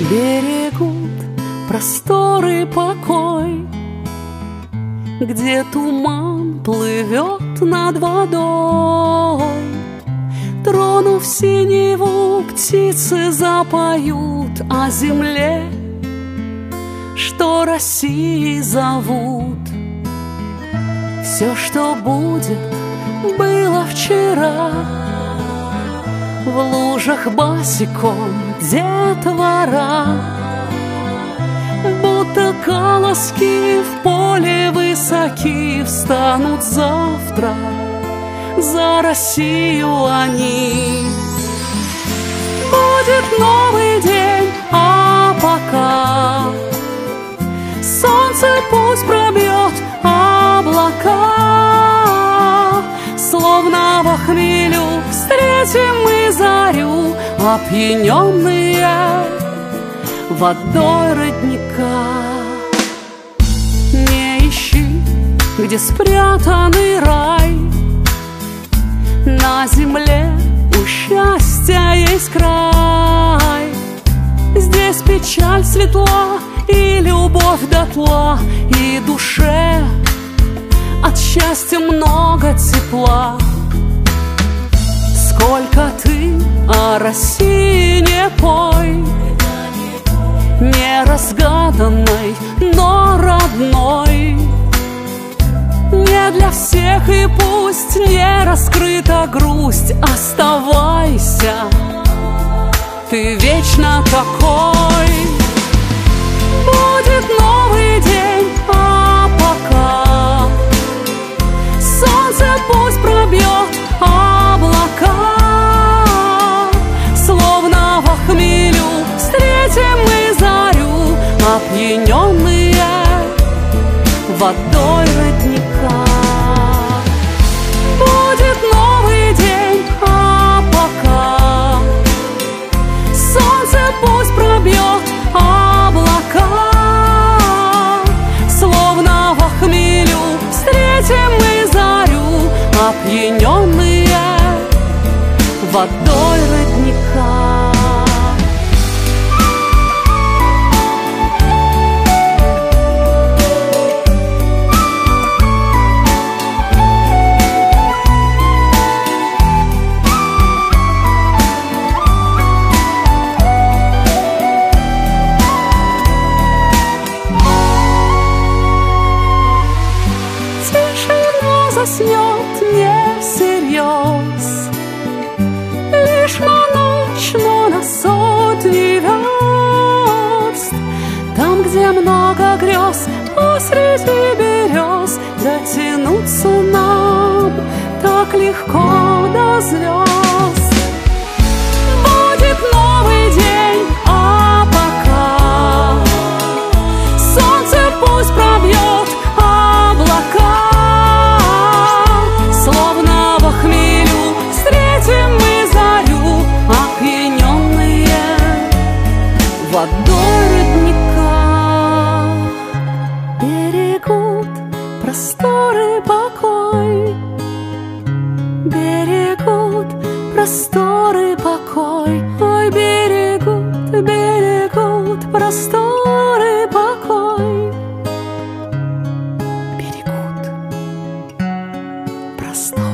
Берегут просторы покой, где туман плывет над водой. Тронув синеву, птицы запоют о земле, что Россией зовут. Все, что будет, было вчера. В лужах босиком детвора, будто колоски в поле высоки, встанут завтра за Россию они. Будет новый день, а пока солнце пусть пробьет облака. Словно во хмелю встретим мы зарю, опьяненные водой родника. Не ищи, где спрятанный рай, на земле у счастья есть край. Здесь печаль светла и любовь дотла, и душе от счастья много тепла. Сколько ты о России не пой, неразгаданной, но родной. Не для всех и пусть не раскрыта грусть. Оставайся, ты вечно такой. Будет новый день, а пока солнце пусть пробьет облака. Словно во хмелю встретим мы зарю, опьяненные водой родника. Будет новый день, а пока солнце пусть пробьет облака. Словно во хмелю встретим мы зарю, опьяненные водой родника. Заснет не всерьез, лишь на ночь, но на сотни верст. Там, где много грез, посреди берез, дотянуться нам так легко до звезд. Будет новый день, а пока солнце пусть пробьет облака. Словно во хмелю встретим мы зарю, опьяненные водой родника. Берегут просторы покой, берегут просторы покой. Ой, берегут, берегут просторы покой. Берегут просторы.